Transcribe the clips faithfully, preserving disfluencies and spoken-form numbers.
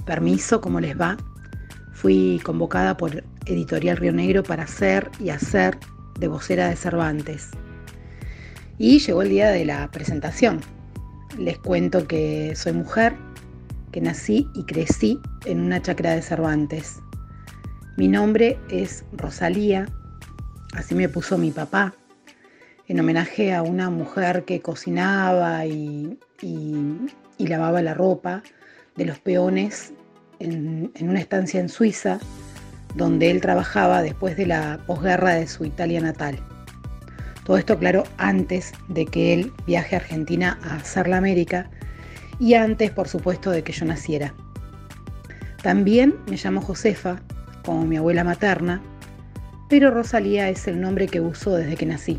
Permiso, ¿cómo les va? Fui convocada por Editorial Río Negro para ser y hacer de vocera de Cervantes. Y llegó el día de la presentación. Les cuento que soy mujer, que nací y crecí en una chacra de Cervantes. Mi nombre es Rosalía, así me puso mi papá, en homenaje a una mujer que cocinaba y, y, y lavaba la ropa de los peones en, en una estancia en Suiza, donde él trabajaba después de la posguerra de su Italia natal. Todo esto, claro, antes de que él viaje a Argentina a hacer la América y antes, por supuesto, de que yo naciera. También me llamo Josefa, como mi abuela materna, pero Rosalía es el nombre que uso desde que nací.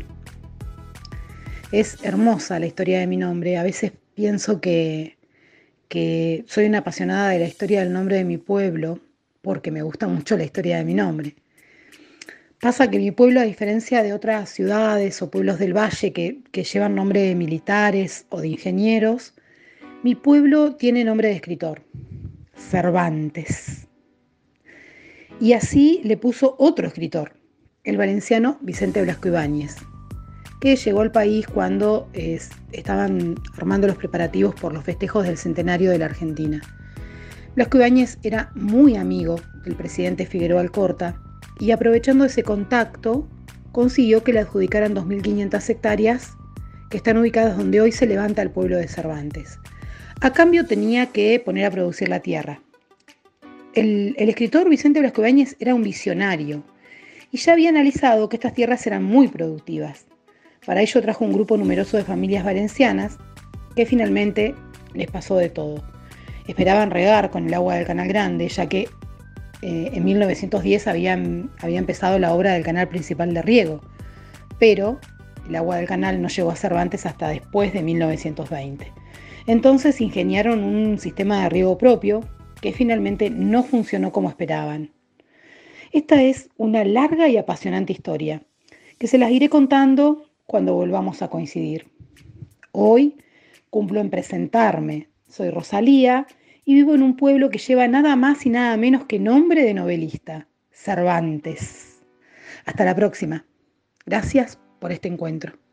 Es hermosa la historia de mi nombre. A veces pienso que, que soy una apasionada de la historia del nombre de mi pueblo, porque me gusta mucho la historia de mi nombre. Pasa que mi pueblo, a diferencia de otras ciudades o pueblos del valle que, que llevan nombre de militares o de ingenieros, mi pueblo tiene nombre de escritor, Cervantes. Y así le puso otro escritor, el valenciano Vicente Blasco Ibáñez, que llegó al país cuando eh, estaban armando los preparativos por los festejos del centenario de la Argentina. Blasco Ibáñez era muy amigo del presidente Figueroa Alcorta y, aprovechando ese contacto, consiguió que le adjudicaran dos mil quinientas hectáreas que están ubicadas donde hoy se levanta el pueblo de Cervantes. A cambio tenía que poner a producir la tierra. El, el escritor Vicente Blasco Ibáñez era un visionario y ya había analizado que estas tierras eran muy productivas. Para ello trajo un grupo numeroso de familias valencianas que finalmente les pasó de todo. Esperaban regar con el agua del Canal Grande, ya que eh, en mil novecientos diez había, había empezado la obra del canal principal de riego, pero el agua del canal no llegó a Cervantes hasta después de mil novecientos veinte. Entonces ingeniaron un sistema de riego propio que finalmente no funcionó como esperaban. Esta es una larga y apasionante historia, que se las iré contando cuando volvamos a coincidir. Hoy cumplo en presentarme. Soy Rosalía y vivo en un pueblo que lleva nada más y nada menos que nombre de novelista, Cervantes. Hasta la próxima. Gracias por este encuentro.